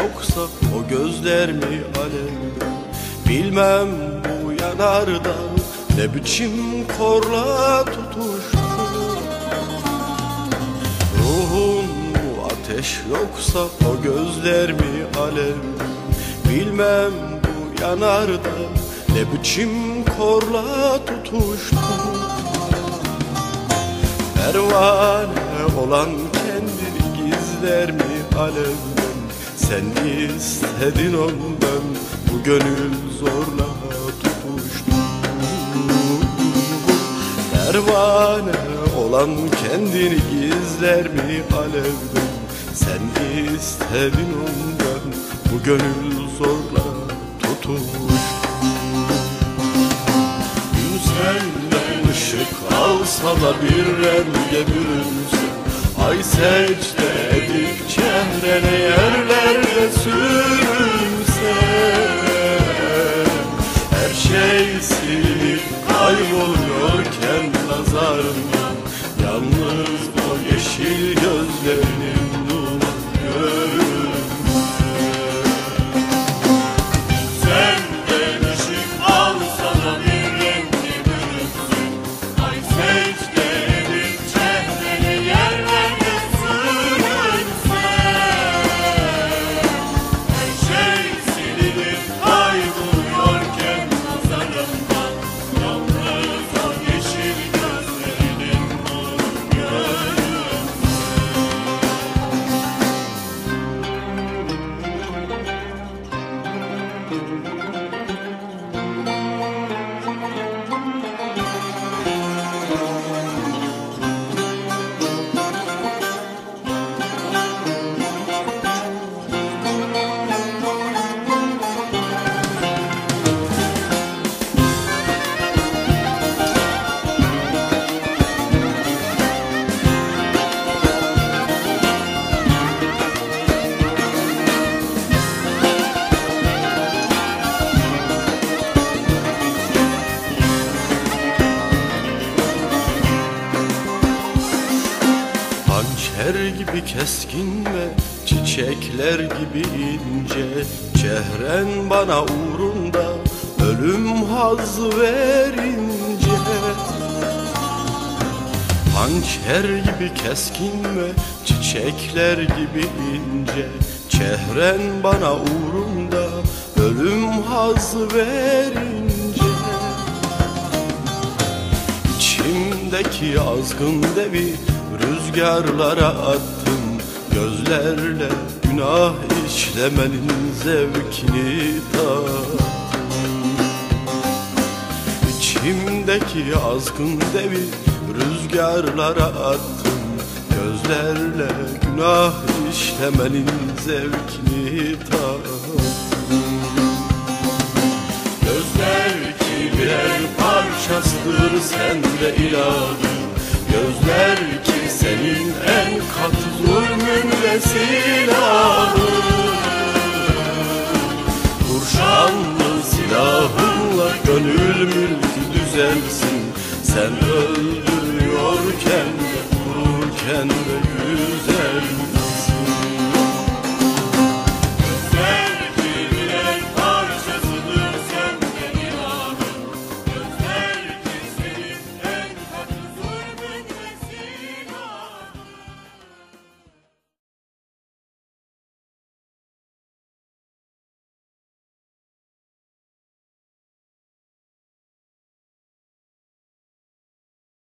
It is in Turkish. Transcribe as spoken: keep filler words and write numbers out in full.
yoksa o gözler mi alevde? Bilmem bu yanarda ne biçim korla tutuştu. Ruhun mu ateş yoksa o gözler mi alevde? Bilmem bu yanarda ne biçim korla tutuştu. Pervane olan kendini gizler mi alevden? Sen istedin ondan, bu gönül zorla tutuştu. Pervane olan kendini gizler mi alevden? Sen istedin ondan, bu gönül zorla tutuştu. Gün senden ışık alsa da bir renge bürünse, ay secde edip çehrene yerlerde sürünse, her şey silinip kayboluyorken nazarımdan, yalnız o yeşil gözlerinin nuru görünse. Senden ışık alsa da bir rengi bürünsün, ay secde edip çehrene yerlerde sürünse, her şey silinip kayboluyorken nazarımdan, yalnız o yeşil gözlerinin nuru görünse. Hançer gibi keskin ve çiçekler gibi ince, çehren bana uğrunda ölüm hazzı verince. Hançer gibi keskin ve çiçekler gibi ince, çehren bana uğrunda ölüm hazzı verince. İçimdeki azgın devi rüzgarlara attım, gözlerle günah işlemenin zevkini tattım. İçimdeki azgın devi rüzgarlara attım, gözlerle günah işlemenin zevkini tattım. Gözler ki birer parçasıdır sende ilahım, gözler ki senin en katı zulmün ve silahın. Kurşanlı silahınla gönül mülkü düzelsin, sen öldürüyorken de vururken de güzel.